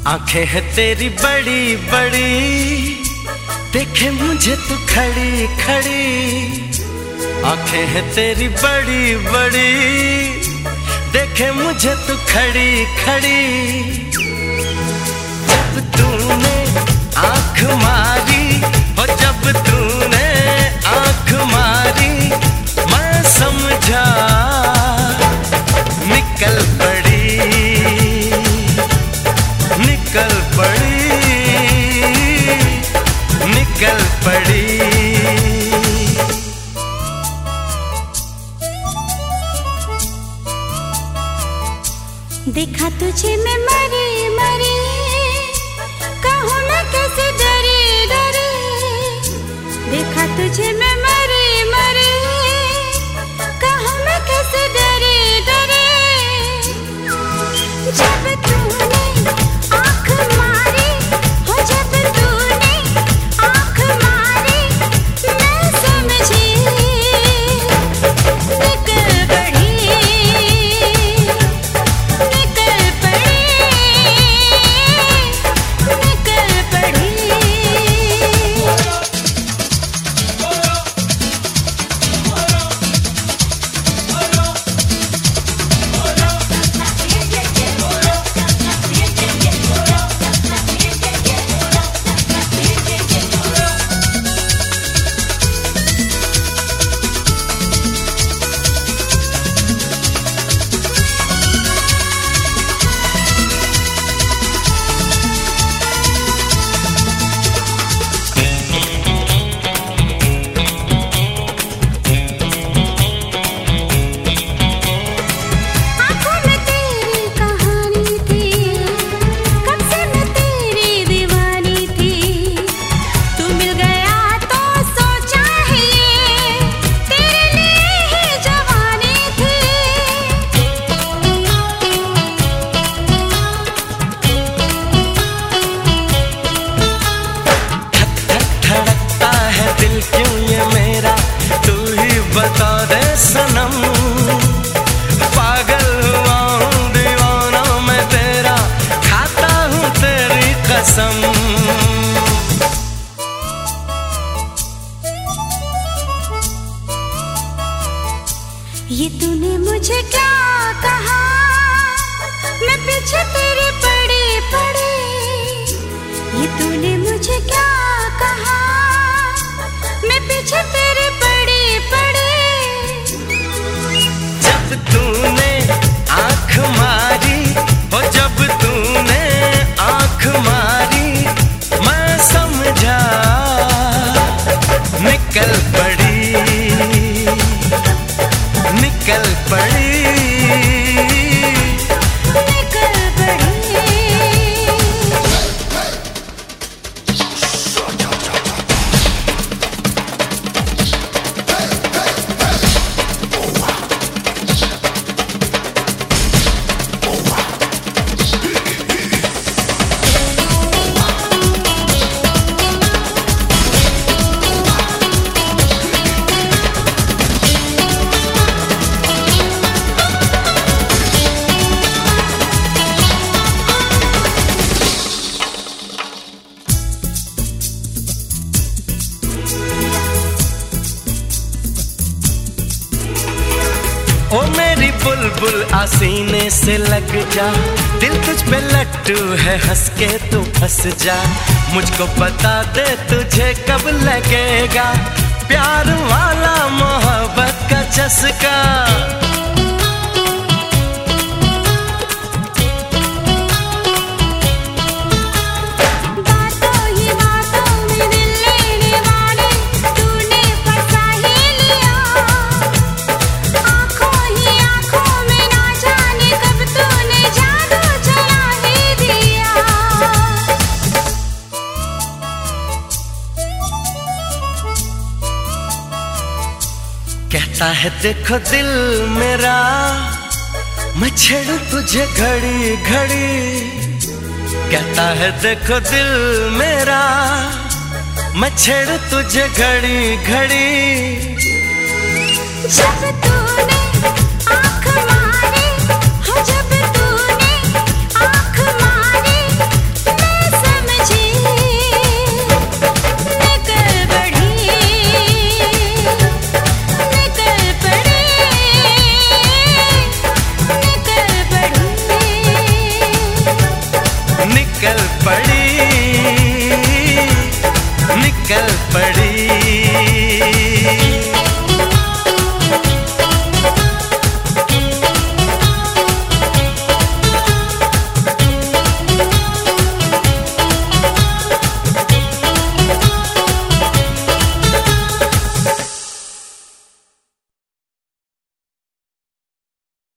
आंखें है तेरी बड़ी बड़ी, देखे मुझे तू खड़ी खड़ी। आंखें है तेरी बड़ी बड़ी, देखे मुझे तू खड़ी खड़ी। जब तूने आंख मारी हो, जब तूने आंख मारी, मैं समझा निकल पड़ी, निकल पड़ी, निकल पड़ी। देखा तुझे मैं मरी मरी, कहूँ मैं कैसे डरी डरी। देखा तुझे मैं मरी मरी, कहूँ मैं कैसे डरी डरी। जब तूने आँख मारी हो, जब तूने आँख मारी, मैं समझी निकल पड़ी, निकल पड़ी, निकल पड़ी। क्यों ये मेरा तू ही बता दे सनम। पागल हुआ हूँ दीवाना मैं तेरा, खाता हूँ तेरी कसम। ये तूने मुझे क्या कहा, मैं पीछे तेरे पड़ी पड़ी। ये तूने मुझे क्या कहा, मैं पीछे तेरे पड़ी पड़ी। जब तूने आंख मारी हो, जब तूने आंख मारी, मैं समझा निकल पड़ी, निकल पड़ी, निकल पड़ी। ओ मेरी बुलबुल आसीने से लग जा, दिल तुझ पे लट्टू है, हंस के तू फंस जा। मुझको बता दे तुझे कब लगेगा प्यार वाला मोहब्बत का चस्का। कहता है देखो दिल मेरा, मैं छेड़ू तुझे घड़ी घड़ी। कहता है देखो दिल मेरा, मैं छेड़ू तुझे घड़ी घड़ी। जब तूने आँख मारी हो, जब तूने आँख मारी, कल पड़ी।